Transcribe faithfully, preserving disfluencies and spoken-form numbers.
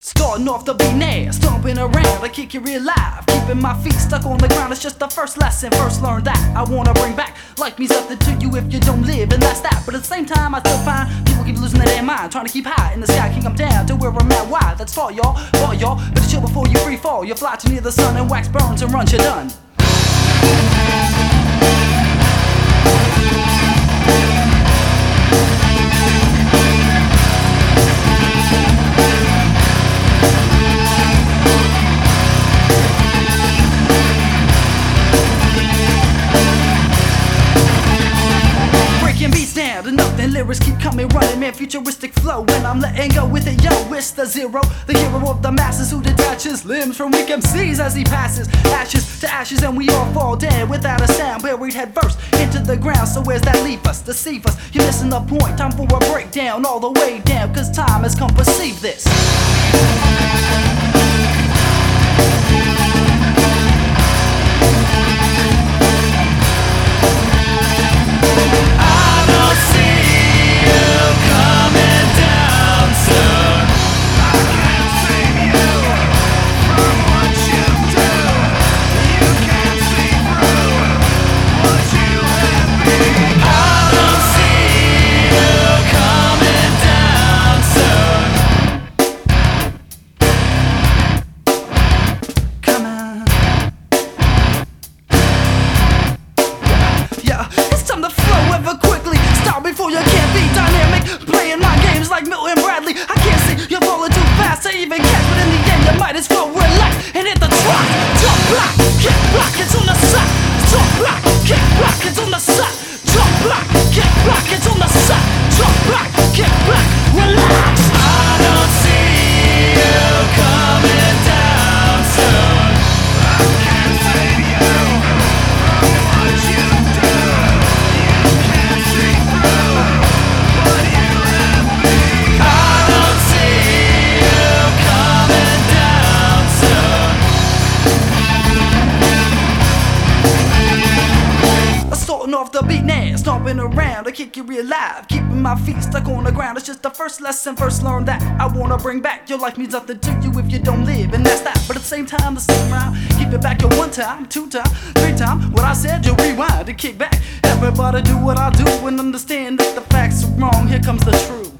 Starting off the beat now, stomping around, I kick you real live. Keeping my feet stuck on the ground, it's just the first lesson. First learn that I wanna bring back. Like means nothing to you if you don't live, and that's that. But at the same time, I still find people keep losing their damn mind, trying to keep high in the sky, kick 'em down to where I'm at. Why? That's fall, y'all, fall, y'all. Better chill before you free fall. You fly too near the sun and wax burns and runs, you're done. To nothing, lyrics keep coming running, man, futuristic flow. When I'm letting go with it, yo, it's the zero, the hero of the masses who detaches limbs from weak M Cs as he passes. Ashes to ashes and we all fall dead without a sound, buried head first into the ground. So where's that leave us, deceive us? You're missing the point, time for a breakdown all the way down, cause time has come, perceive this. Before you can't be dynamic, playing my games like Milton Bradley. I can't see you're falling too fast to even catch, but in the end you might as well relax and hit the track. Jump block, kick block, it's on the side. Jump block, kick block, it's on the side. Jump block, kick block, it's on the side. Jump block, kick block, relax. I don't see you coming down soon. I can't save you from what you do. You can't see through what you have been. I don't see you coming down soon. Starting off the beat now, stomping around, I kick you real live. Keeping my feet stuck on the ground, it's just the first lesson. First learn that I wanna bring back. Your life means nothing to you if you don't live, and that's that. But at the same time, the same round, keep it back your one time, two time, three time. What I said, you rewind and kick back. Everybody do what I do and understand that the facts are wrong. Here comes the truth.